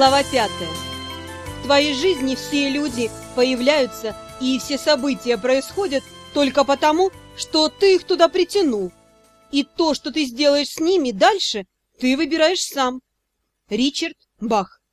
Глава 5. В твоей жизни все люди появляются, и все события происходят только потому, что ты их туда притянул. И то, что ты сделаешь с ними дальше, ты выбираешь сам. Ричард Бах.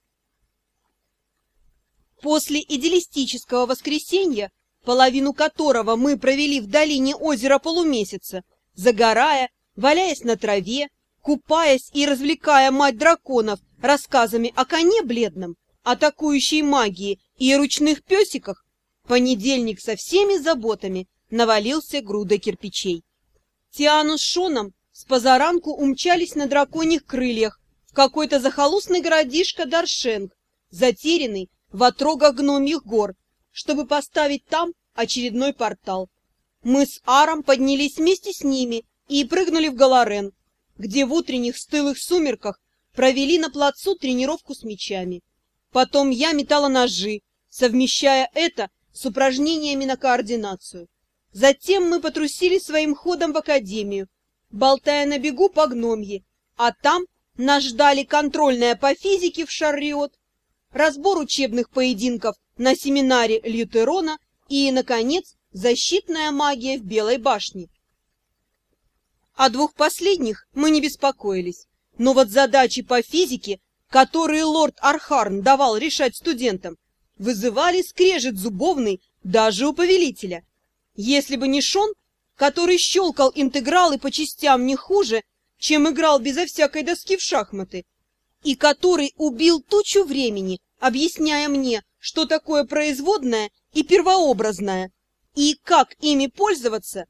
После идиллистического воскресенья, половину которого мы провели в долине озера Полумесяца, загорая, валяясь на траве, купаясь и развлекая мать драконов рассказами о коне бледном, атакующей магии и ручных песиках, понедельник со всеми заботами навалился грудой кирпичей. Тиану с Шоном с позаранку умчались на драконьих крыльях в какой-то захолустный городишко Даршенг, затерянный в отрогах гномьих гор, чтобы поставить там очередной портал. Мы с Аром поднялись вместе с ними и прыгнули в Галарен, где в утренних стылых сумерках провели на плацу тренировку с мечами. Потом я метала ножи, совмещая это с упражнениями на координацию. Затем мы потрусили своим ходом в академию, болтая на бегу по гномье, а там нас ждали контрольная по физике в Шарриот, разбор учебных поединков на семинаре Льютерона и, наконец, защитная магия в Белой башне. О двух последних мы не беспокоились, но вот задачи по физике, которые лорд Архарн давал решать студентам, вызывали скрежет зубовный даже у повелителя. Если бы не Шон, который щелкал интегралы по частям не хуже, чем играл безо всякой доски в шахматы, и который убил тучу времени, объясняя мне, что такое производное и первообразное, и как ими пользоваться,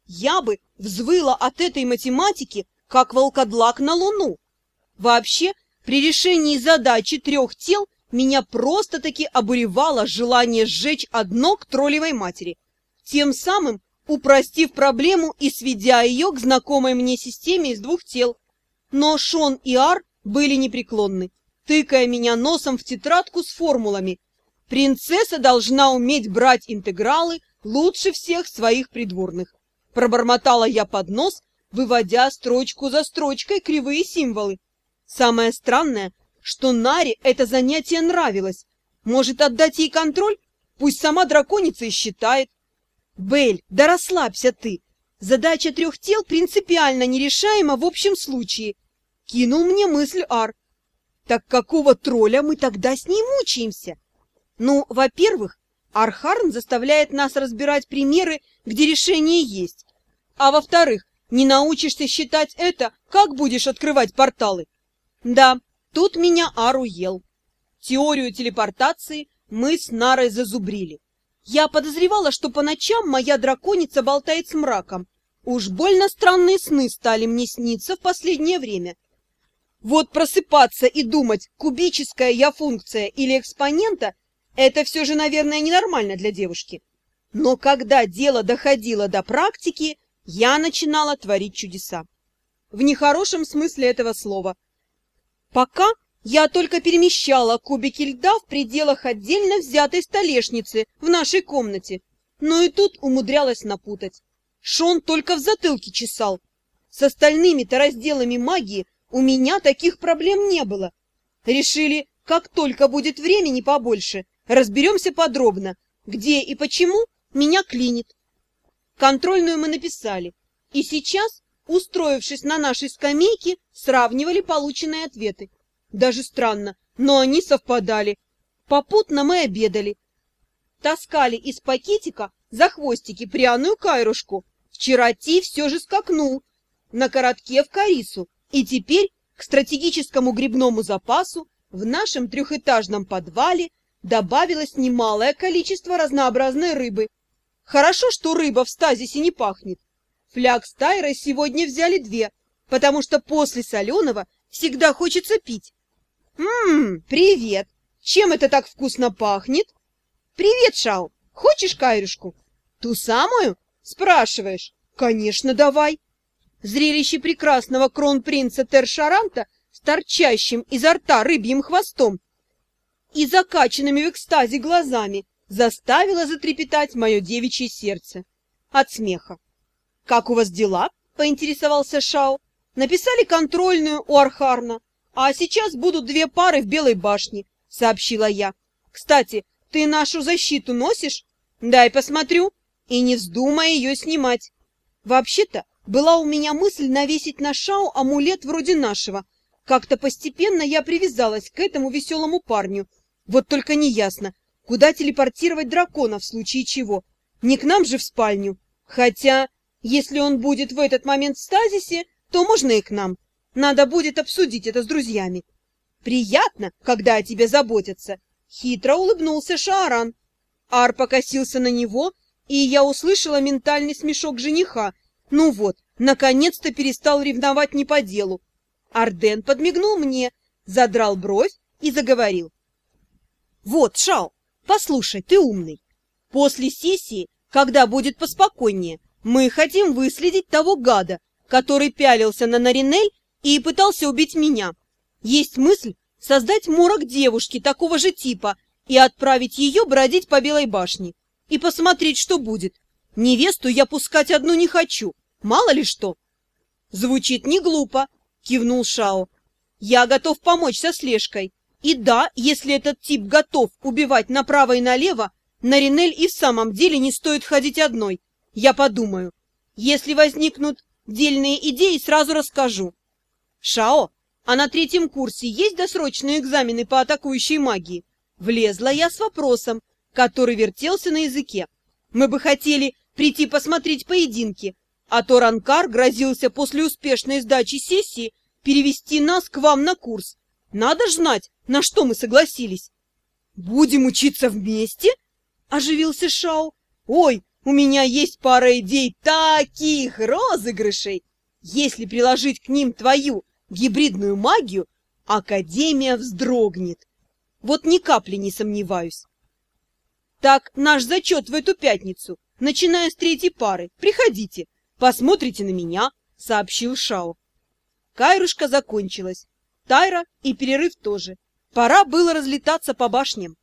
я бы взвыла от этой математики, как волкодлак на луну. Вообще, при решении задачи 3 тел меня просто-таки обуревало желание сжечь одно к троллевой матери, тем самым упростив проблему и сведя ее к знакомой мне системе из 2 тел. Но Шон и Ар были непреклонны, тыкая меня носом в тетрадку с формулами. Принцесса должна уметь брать интегралы лучше всех своих придворных. Пробормотала я под нос, выводя строчку за строчкой кривые символы. Самое странное, что Наре это занятие нравилось. Может, отдать ей контроль? Пусть сама драконица и считает. Бель, да расслабься ты. Задача 3 тел принципиально нерешаема в общем случае. Кинул мне мысль Ар. Так какого тролля мы тогда с ней мучаемся? Ну, во-первых, Архарн заставляет нас разбирать примеры, где решение есть. А во-вторых, не научишься считать это, как будешь открывать порталы? Да, тут меня Ар уел. Теорию телепортации мы с Нарой зазубрили. Я подозревала, что по ночам моя драконица болтает с мраком. Уж больно странные сны стали мне сниться в последнее время. Вот просыпаться и думать, кубическая я функция или экспонента, это все же, наверное, ненормально для девушки. Но когда дело доходило до практики, я начинала творить чудеса. В нехорошем смысле этого слова. Пока я только перемещала кубики льда в пределах отдельно взятой столешницы в нашей комнате, но и тут умудрялась напутать. Шон только в затылке чесал. С остальными-то разделами магии у меня таких проблем не было. Решили, как только будет времени побольше, разберемся подробно, где и почему меня клинит. Контрольную мы написали, и сейчас, устроившись на нашей скамейке, сравнивали полученные ответы. Даже странно, но они совпадали. Попутно мы обедали. Таскали из пакетика за хвостики пряную кайрушку. Вчера Ти все же скакнул на коротке в Карису, и теперь к стратегическому грибному запасу в нашем 3-этажном подвале добавилось немалое количество разнообразной рыбы. Хорошо, что рыба в стазисе не пахнет. Фляг с Тайрой сегодня взяли 2, потому что после соленого всегда хочется пить. Привет! Чем это так вкусно пахнет? Привет, Шау! Хочешь кайрушку? Ту самую? Спрашиваешь? Конечно, давай. Зрелище прекрасного кронпринца Тершаранта с торчащим изо рта рыбьим хвостом и закачанными в экстазе глазами заставило затрепетать мое девичье сердце от смеха. «Как у вас дела?» — поинтересовался Шао. «Написали контрольную у Архарна, а сейчас будут 2 пары в Белой башне. сообщила я. «Кстати, ты нашу защиту носишь? Дай посмотрю, и не вздумай ее снимать». Вообще-то, была у меня мысль навесить на Шао амулет вроде нашего. Как-то постепенно я привязалась к этому веселому парню. Вот только неясно, куда телепортировать дракона в случае чего. Не к нам же в спальню. Хотя, если он будет в этот момент в стазисе, то можно и к нам. Надо будет обсудить это с друзьями. «Приятно, когда о тебе заботятся», — хитро улыбнулся Шааран. Ар покосился на него, и я услышала ментальный смешок жениха. Ну вот, наконец-то перестал ревновать не по делу. Арден подмигнул мне, задрал бровь и заговорил. «Вот, Шао, послушай, ты умный. После сессии, когда будет поспокойнее, мы хотим выследить того гада, который пялился на Наринель и пытался убить меня. Есть мысль создать морок девушки такого же типа и отправить ее бродить по Белой башне. И посмотреть, что будет. Невесту я пускать одну не хочу, мало ли что». «Звучит не глупо», — кивнул Шао. «Я готов помочь со слежкой. И да, если этот тип готов убивать направо и налево, Наринель и в самом деле не стоит ходить одной. Я подумаю. Если возникнут дельные идеи, сразу расскажу». «Шао, а на 3-м курсе есть досрочные экзамены по атакующей магии?» Влезла я с вопросом, который вертелся на языке. «Мы бы хотели прийти посмотреть поединки, а то Ранкар грозился после успешной сдачи сессии перевести нас к вам на курс. Надо ж знать, на что мы согласились». «Будем учиться вместе?» — оживился Шао. «Ой, у меня есть пара идей таких розыгрышей. Если приложить к ним твою гибридную магию, Академия вздрогнет. Вот ни капли не сомневаюсь». «Так, наш зачет в эту пятницу, начиная с 3-й пары. Приходите, посмотрите на меня», — сообщил Шао. Кайрушка закончилась. Тайра и перерыв тоже. Пора было разлетаться по башням.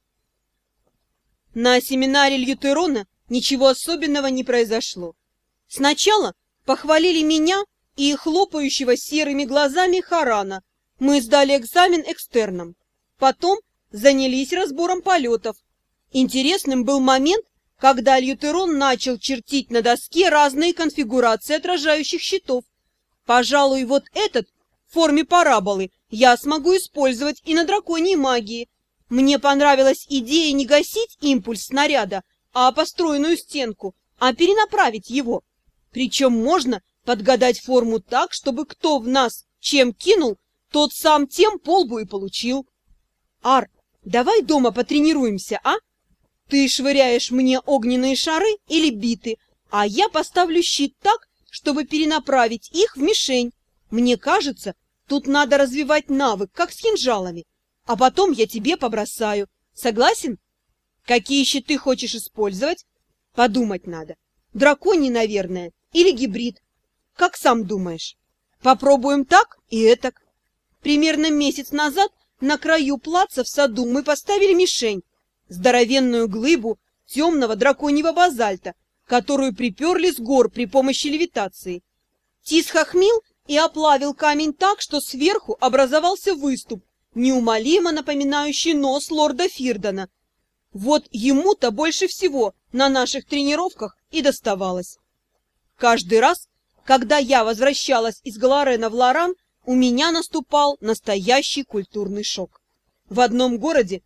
На семинаре Льютерона ничего особенного не произошло. Сначала похвалили меня и хлопающего серыми глазами Харана. Мы сдали экзамен экстерном. Потом занялись разбором полетов. Интересным был момент, когда Льютерон начал чертить на доске разные конфигурации отражающих щитов. Пожалуй, вот этот в форме параболы я смогу использовать и на драконьей магии. Мне понравилась идея не гасить импульс снаряда, а построенную стенку, а перенаправить его. Причем можно подгадать форму так, чтобы кто в нас чем кинул, тот сам тем по лбу и получил. «Ар, давай дома потренируемся, а? Ты швыряешь мне огненные шары или биты, а я поставлю щит так, чтобы перенаправить их в мишень. Мне кажется, тут надо развивать навык, как с кинжалами, а потом я тебе побросаю. Согласен? Какие щиты хочешь использовать? Подумать надо. Драконий, наверное, или гибрид. Как сам думаешь? Попробуем так и этак». Примерно месяц назад на краю плаца в саду мы поставили мишень, здоровенную глыбу темного драконьего базальта, которую приперли с гор при помощи левитации. Тис хохмил и оплавил камень так, что сверху образовался выступ, неумолимо напоминающий нос лорда Фирдона. Вот ему-то больше всего на наших тренировках и доставалось. Каждый раз, когда я возвращалась из Галарена в Лоран, у меня наступал настоящий культурный шок. В одном городе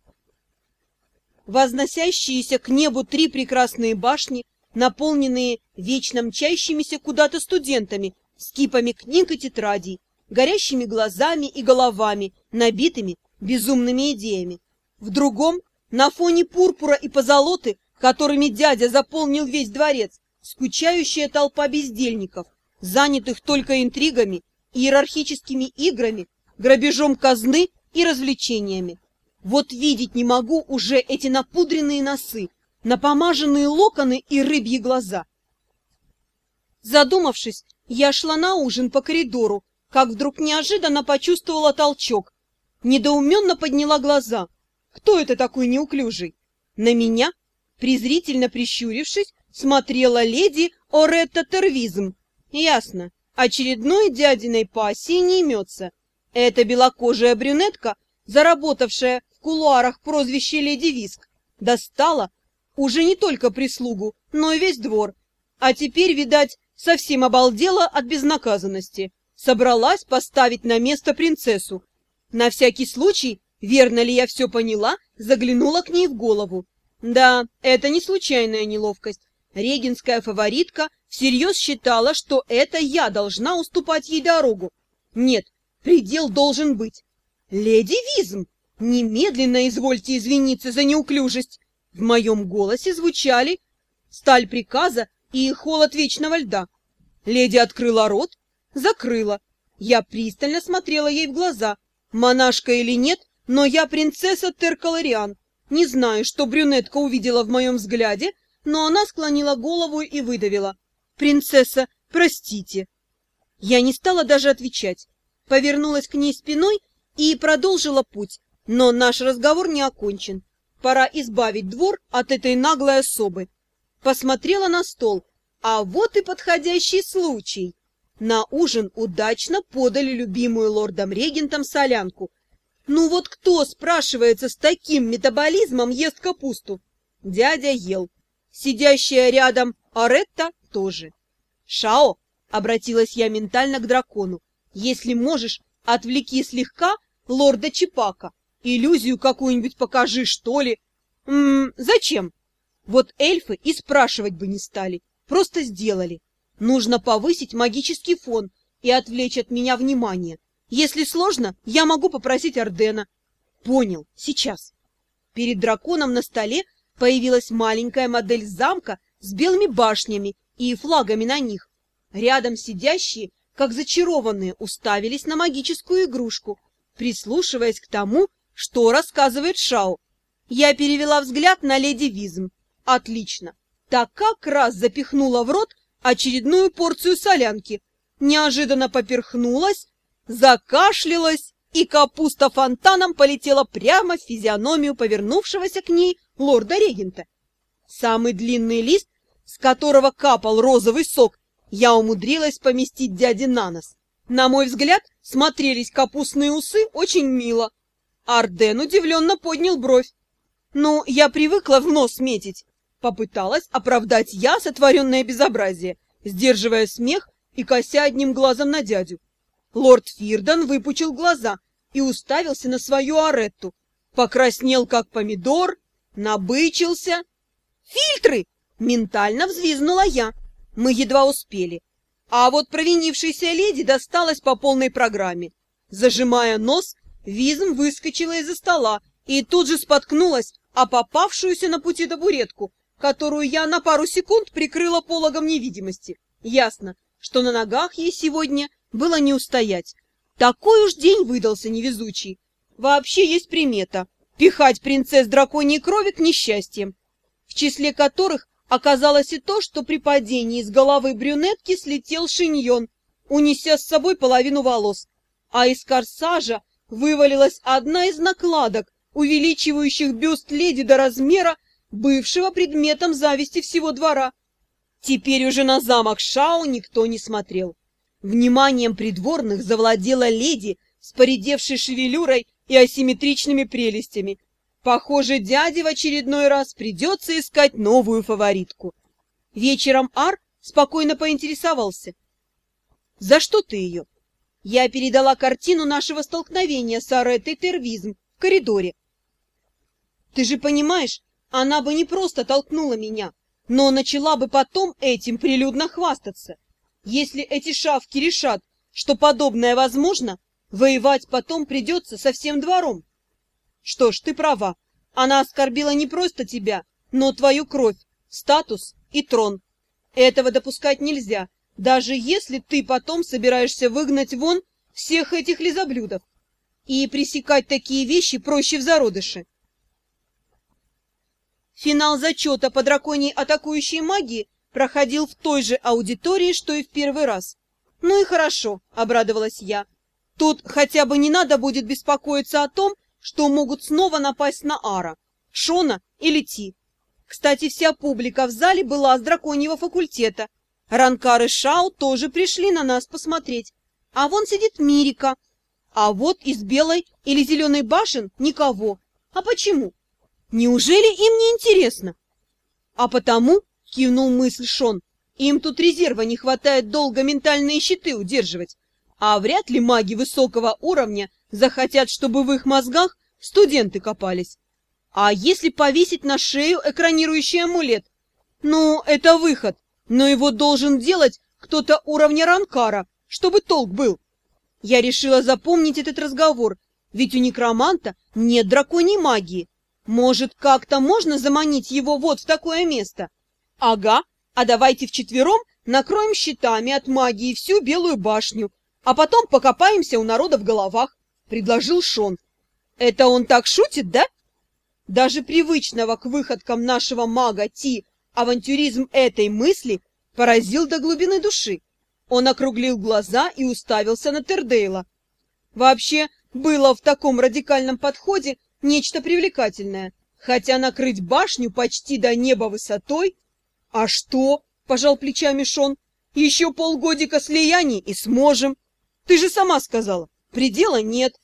возносящиеся к небу 3 прекрасные башни, наполненные вечно мчащимися куда-то студентами с кипами книг и тетрадей, горящими глазами и головами, набитыми безумными идеями. В другом, на фоне пурпура и позолоты, которыми дядя заполнил весь дворец, скучающая толпа бездельников, занятых только интригами, иерархическими играми, грабежом казны и развлечениями. Вот видеть не могу уже эти напудренные носы, напомаженные локоны и рыбьи глаза. Задумавшись, я шла на ужин по коридору, как вдруг неожиданно почувствовала толчок. Недоуменно подняла глаза. Кто это такой неуклюжий? На меня, презрительно прищурившись, смотрела леди Оретта Тервизм. Ясно, очередной дядиной пассии не имется. Эта белокожая брюнетка, заработавшая в кулуарах прозвище Леди Виск, достала уже не только прислугу, но и весь двор. А теперь, видать, совсем обалдела от безнаказанности. Собралась поставить на место принцессу. На всякий случай, верно ли я все поняла, заглянула к ней в голову. Да, это не случайная неловкость. Регенская фаворитка всерьез считала, что это я должна уступать ей дорогу. Нет, предел должен быть. «Леди Визм, немедленно извольте извиниться за неуклюжесть!» В моем голосе звучали сталь приказа и холод вечного льда. Леди открыла рот, закрыла. Я пристально смотрела ей в глаза. Монашка или нет, но я принцесса Теркалариан. Не знаю, что брюнетка увидела в моем взгляде, но она склонила голову и выдавила: «Принцесса, простите». Я не стала даже отвечать. Повернулась к ней спиной и продолжила путь, но наш разговор не окончен. Пора избавить двор от этой наглой особы. Посмотрела на стол, а вот и подходящий случай. На ужин удачно подали любимую лордом-регентом солянку. Ну вот кто, спрашивается, с таким метаболизмом ест капусту? Дядя ел. Сидящая рядом Аретта тоже. «Шао!» — обратилась я ментально к дракону. «Если можешь, отвлеки слегка лорда Чипака. Иллюзию какую-нибудь покажи, что ли». Зачем? Вот эльфы и спрашивать бы не стали. Просто сделали. Нужно повысить магический фон и отвлечь от меня внимание. Если сложно, я могу попросить Ордена». «Понял, сейчас». Перед драконом на столе появилась маленькая модель замка с белыми башнями и флагами на них. Рядом сидящие, как зачарованные, уставились на магическую игрушку, прислушиваясь к тому, что рассказывает Шао. Я перевела взгляд на леди Визм. Отлично. Так как раз запихнула в рот очередную порцию солянки. Неожиданно поперхнулась, закашлялась, и капуста фонтаном полетела прямо в физиономию повернувшегося к ней лорда-регента. Самый длинный лист, с которого капал розовый сок, я умудрилась поместить дяде на нос. На мой взгляд, смотрелись капустные усы очень мило. Арден удивленно поднял бровь. «Ну, я привыкла в нос метить», — попыталась оправдать я сотворенное безобразие, сдерживая смех и кося одним глазом на дядю. Лорд Фирдан выпучил глаза и уставился на свою Аретту. Покраснел, как помидор, набычился. «Фильтры!» — ментально взвизгнула я. Мы едва успели. А вот провинившейся леди досталось по полной программе. Зажимая нос, Визм выскочила из-за стола и тут же споткнулась о попавшуюся на пути табуретку, которую я на пару секунд прикрыла пологом невидимости. Ясно, что на ногах ей сегодня было не устоять. Такой уж день выдался невезучий. Вообще есть примета — пихать принцесс драконьей крови к несчастьям, в числе которых оказалось и то, что при падении с головы брюнетки слетел шиньон, унеся с собой половину волос, а из корсажа вывалилась одна из накладок, увеличивающих бюст леди до размера, бывшего предметом зависти всего двора. Теперь уже на замок Шао никто не смотрел. Вниманием придворных завладела леди с поредевшей шевелюрой и асимметричными прелестями. Похоже, дяде в очередной раз придется искать новую фаворитку. Вечером Ар спокойно поинтересовался: «За что ты ее?» Я передала картину нашего столкновения с Ареттой Тервизм в коридоре. «Ты же понимаешь, она бы не просто толкнула меня, но начала бы потом этим прилюдно хвастаться. Если эти шавки решат, что подобное возможно, воевать потом придется со всем двором». «Что ж, ты права. Она оскорбила не просто тебя, но твою кровь, статус и трон. Этого допускать нельзя, даже если ты потом собираешься выгнать вон всех этих лизоблюдов. И пресекать такие вещи проще в зародыше». Финал зачета по драконьей атакующей магии проходил в той же аудитории, что и в первый раз. «Ну и хорошо», — обрадовалась я. «Тут хотя бы не надо будет беспокоиться о том, что могут снова напасть на Ара, Шона или Ти. Кстати, вся публика в зале была с драконьего факультета. Ранкар и Шао тоже пришли на нас посмотреть. А вон сидит Мирика. А вот из белой или зеленой башен никого. А почему? Неужели им не интересно? А потому, кивнул мысль Шон, им тут резерва не хватает долго ментальные щиты удерживать, а вряд ли маги высокого уровня захотят, чтобы в их мозгах студенты копались. А если повесить на шею экранирующий амулет? Ну, это выход, но его должен делать кто-то уровня Ранкара, чтобы толк был. Я решила запомнить этот разговор, ведь у некроманта нет драконьей магии. Может, как-то можно заманить его вот в такое место? Ага, а давайте вчетвером накроем щитами от магии всю Белую башню, а потом покопаемся у народа в головах, предложил Шон. Это он так шутит, да? Даже привычного к выходкам нашего мага Ти авантюризм этой мысли поразил до глубины души. Он округлил глаза и уставился на Тердейла. Вообще, было в таком радикальном подходе нечто привлекательное, хотя накрыть башню почти до неба высотой... А что? — пожал плечами Шон. Еще полгодика слияний и сможем. Ты же сама сказала, предела нет.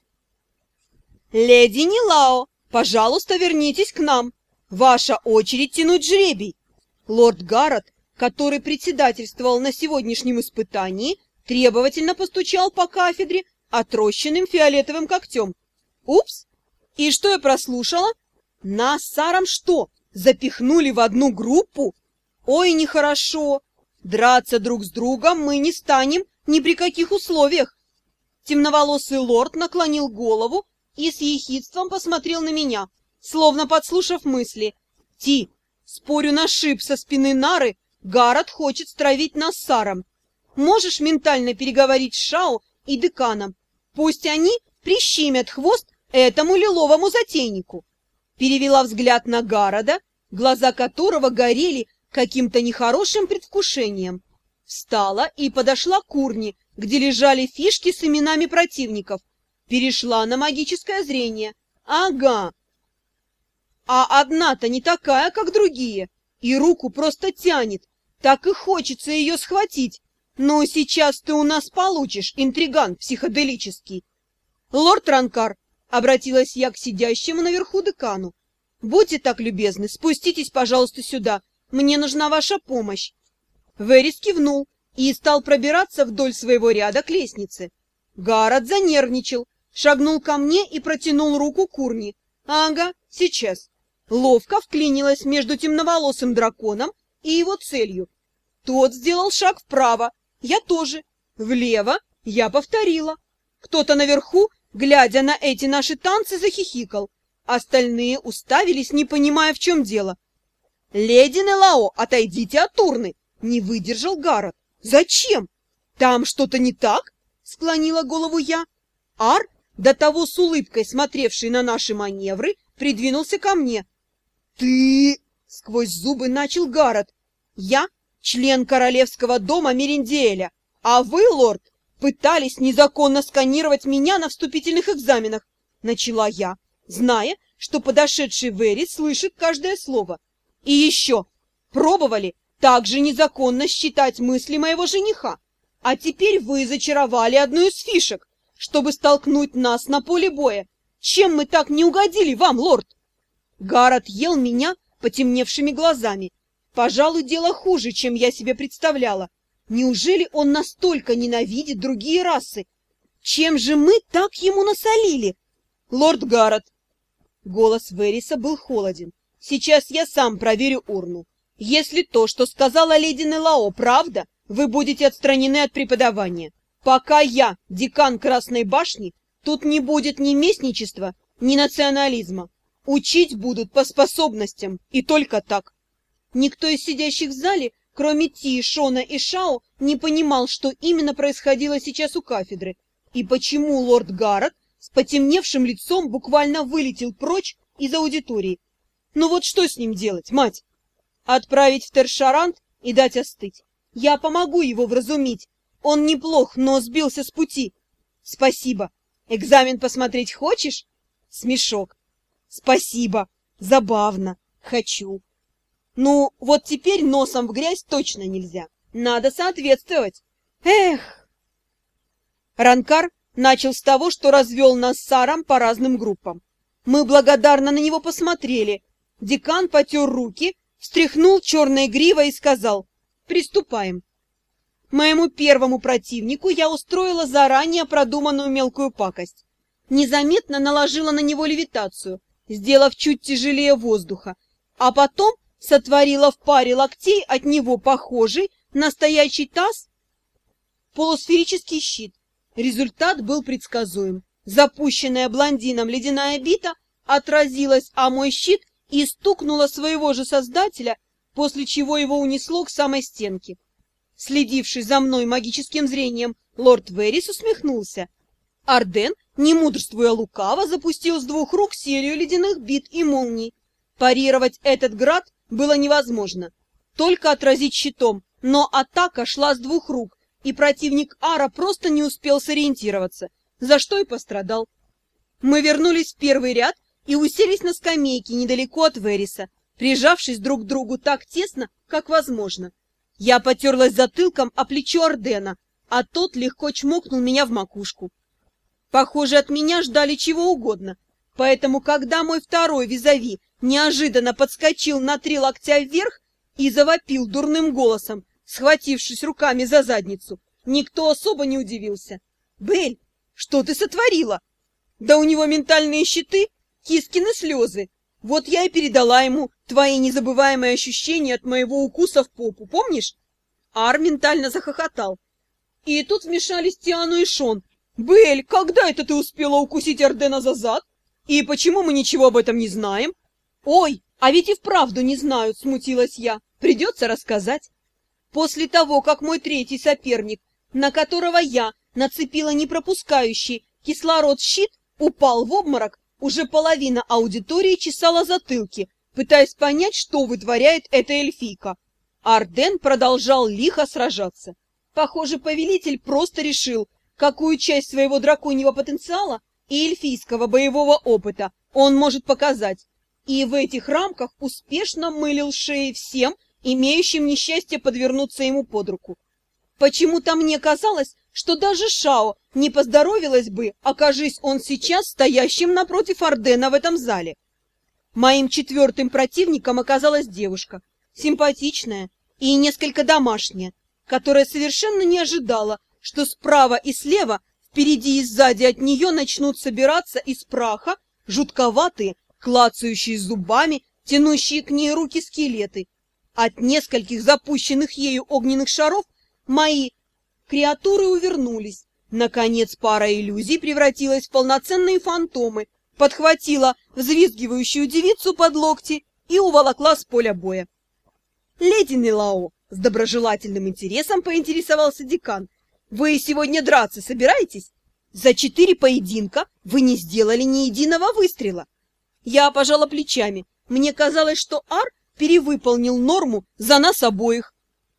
Леди Нилао, пожалуйста, вернитесь к нам. Ваша очередь тянуть жребий. Лорд Гаррет, который председательствовал на сегодняшнем испытании, требовательно постучал по кафедре отрощенным фиолетовым когтем. Упс! И что я прослушала? Нас с Саром что, запихнули в одну группу? Ой, нехорошо. Драться друг с другом мы не станем ни при каких условиях. Темноволосый лорд наклонил голову и с ехидством посмотрел на меня, словно подслушав мысли. Ти, спорю на шип со спины Нары, Гаррет хочет стравить нас с Саром. Можешь ментально переговорить с Шао и деканом? Пусть они прищемят хвост этому лиловому затейнику. Перевела взгляд на Гаррода, глаза которого горели каким-то нехорошим предвкушением. Встала и подошла к урне, где лежали фишки с именами противников. Перешла на магическое зрение. Ага. А одна-то не такая, как другие, и руку просто тянет. Так и хочется ее схватить. Но сейчас ты у нас получишь, интриган психоделический. Лорд Ранкар, обратилась я к сидящему наверху декану. Будьте так любезны, спуститесь, пожалуйста, сюда. Мне нужна ваша помощь. Верис кивнул и стал пробираться вдоль своего ряда к лестнице. Гаррет занервничал, шагнул ко мне и протянул руку к урне. Ага, сейчас. Ловко вклинилась между темноволосым драконом и его целью. Тот сделал шаг вправо, я тоже. Влево я повторила. Кто-то наверху, глядя на эти наши танцы, захихикал. Остальные уставились, не понимая, в чем дело. «Леди Нилао, отойдите от урны!» — не выдержал Гаррет. «Зачем? Там что-то не так?» — склонила голову я. Ар, до того с улыбкой смотревший на наши маневры, придвинулся ко мне. «Ты...» — сквозь зубы начал Гаррет. «Я член королевского дома Мериндиэля, а вы, лорд, пытались незаконно сканировать меня на вступительных экзаменах», — начала я, зная, что подошедший Верис слышит каждое слово. «И еще пробовали также незаконно считать мысли моего жениха, а теперь вы зачаровали одну из фишек, чтобы столкнуть нас на поле боя. Чем мы так не угодили вам, лорд?» Гаррет ел меня потемневшими глазами. Пожалуй, дело хуже, чем я себе представляла. Неужели он настолько ненавидит другие расы? Чем же мы так ему насолили? Лорд Гаррет. Голос Вериса был холоден. Сейчас я сам проверю урну. Если то, что сказала леди Нилао, правда, вы будете отстранены от преподавания. Пока я декан Красной башни, тут не будет ни местничества, ни национализма. Учить будут по способностям, и только так. Никто из сидящих в зале, кроме Ти, Шона и Шао, не понимал, что именно происходило сейчас у кафедры, и почему лорд Гаррет с потемневшим лицом буквально вылетел прочь из аудитории. Ну вот что с ним делать, мать? Отправить в Тершарант и дать остыть. Я помогу его вразумить. Он неплох, но сбился с пути. Спасибо. Экзамен посмотреть хочешь? Смешок. Спасибо. Забавно. Хочу. Ну, вот теперь носом в грязь точно нельзя. Надо соответствовать. Эх! Ранкар начал с того, что развел нас с Саром по разным группам. Мы благодарно на него посмотрели. Декан потер руки, встряхнул черной гривой и сказал: «Приступаем». Моему первому противнику я устроила заранее продуманную мелкую пакость. Незаметно наложила на него левитацию, сделав чуть тяжелее воздуха, а потом сотворила в паре локтей от него похожий на стоячий таз полусферический щит. Результат был предсказуем. Запущенная блондином ледяная бита отразилась о мой щит и стукнула своего же создателя, после чего его унесло к самой стенке. Следивший за мной магическим зрением, лорд Верис усмехнулся. Арден, не мудрствуя лукаво, запустил с двух рук серию ледяных бит и молний. Парировать этот град было невозможно, только отразить щитом, но атака шла с двух рук, и противник Ара просто не успел сориентироваться, за что и пострадал. Мы вернулись в первый ряд и уселись на скамейке недалеко от Вериса, прижавшись друг к другу так тесно, как возможно. Я потерлась затылком о плечо Ардена, а тот легко чмокнул меня в макушку. Похоже, от меня ждали чего угодно, поэтому, когда мой второй визави неожиданно подскочил на 3 локтя вверх и завопил дурным голосом, схватившись руками за задницу, никто особо не удивился. «Бель, что ты сотворила?» «Да у него ментальные щиты, кискины слезы. Вот я и передала ему твои незабываемые ощущения от моего укуса в попу, помнишь?» Ар ментально захохотал. И тут вмешались Тиану и Шон. «Бель, когда это ты успела укусить Ардена за зад? И почему мы ничего об этом не знаем?» «Ой, а ведь и вправду не знают», — смутилась я. «Придется рассказать». После того, как мой третий соперник, на которого я нацепила непропускающий кислород щит, упал в обморок, уже половина аудитории чесала затылки, пытаясь понять, что вытворяет эта эльфийка. Арден продолжал лихо сражаться. Похоже, повелитель просто решил, какую часть своего драконьего потенциала и эльфийского боевого опыта он может показать, и в этих рамках успешно мылил шеи всем, имеющим несчастье подвернуться ему под руку. Почему-то мне казалось, что даже Шао не поздоровилась бы, окажись он сейчас стоящим напротив Ардена в этом зале. Моим четвертым противником оказалась девушка, симпатичная и несколько домашняя, которая совершенно не ожидала, что справа и слева, впереди и сзади от нее начнут собираться из праха жутковатые, клацающие зубами, тянущие к ней руки скелеты. От нескольких запущенных ею огненных шаров мои креатуры увернулись. Наконец пара иллюзий превратилась в полноценные фантомы, подхватила взвизгивающую девицу под локти и уволокла с поля боя. «Леди Нелао», — с доброжелательным интересом поинтересовался декан, — «вы сегодня драться собираетесь? За 4 поединка вы не сделали ни единого выстрела». Я пожала плечами. Мне казалось, что Ар перевыполнил норму за нас обоих.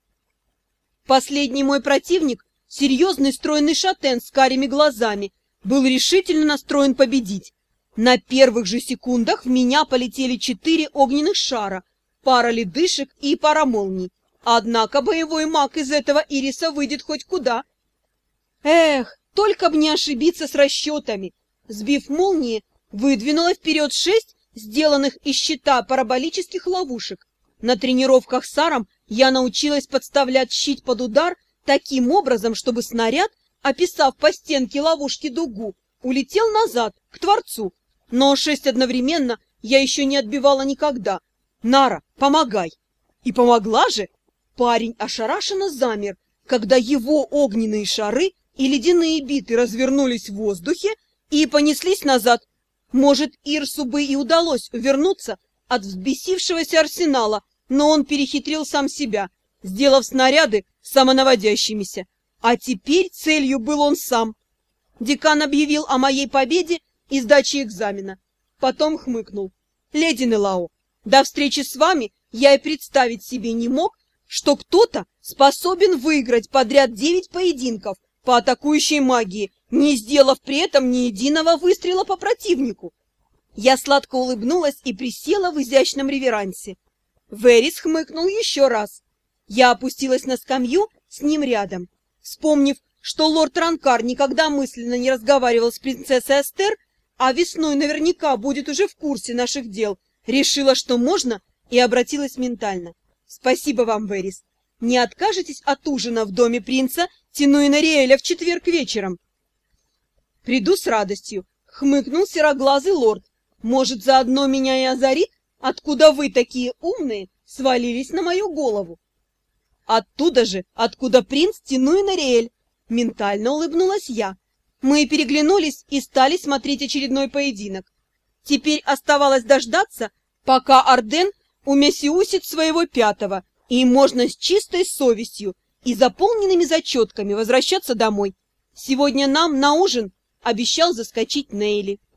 Последний мой противник, серьезный стройный шатен с карими глазами, был решительно настроен победить. На первых же секундах в меня полетели 4 огненных шара, пара ледышек и пара молний. Однако боевой маг из этого ириса выйдет хоть куда. Эх, только б не ошибиться с расчетами. Сбив молнии, выдвинула вперед 6 сделанных из щита параболических ловушек. На тренировках с Аром я научилась подставлять щит под удар таким образом, чтобы снаряд, описав по стенке ловушки дугу, улетел назад, к Творцу. Но 6 одновременно я еще не отбивала никогда. «Нара, помогай!» И помогла же! Парень ошарашенно замер, когда его огненные шары и ледяные биты развернулись в воздухе и понеслись назад. Может, Ирсу бы и удалось увернуться от взбесившегося арсенала, но он перехитрил сам себя, сделав снаряды самонаводящимися. А теперь целью был он сам. Декан объявил о моей победе и сдаче экзамена. Потом хмыкнул. «Леди Нелао, до встречи с вами я и представить себе не мог, что кто-то способен выиграть подряд 9 поединков по атакующей магии, не сделав при этом ни единого выстрела по противнику». Я сладко улыбнулась и присела в изящном реверансе. Верис хмыкнул еще раз. Я опустилась на скамью с ним рядом. Вспомнив, что лорд Ранкар никогда мысленно не разговаривал с принцессой Эстер, а весной наверняка будет уже в курсе наших дел, решила, что можно, и обратилась ментально. Спасибо вам, Верис. Не откажетесь от ужина в доме принца Тинуина-Риэля в четверг вечером? Приду с радостью, хмыкнул сероглазый лорд. Может, заодно меня и озарит, откуда вы такие умные свалились на мою голову? Оттуда же, откуда принц Тинуин-Риэль, ментально улыбнулась я. Мы переглянулись и стали смотреть очередной поединок. Теперь оставалось дождаться, пока Арден умясиусит своего пятого, и можно с чистой совестью и заполненными зачетками возвращаться домой. Сегодня нам на ужин обещал заскочить Нейли.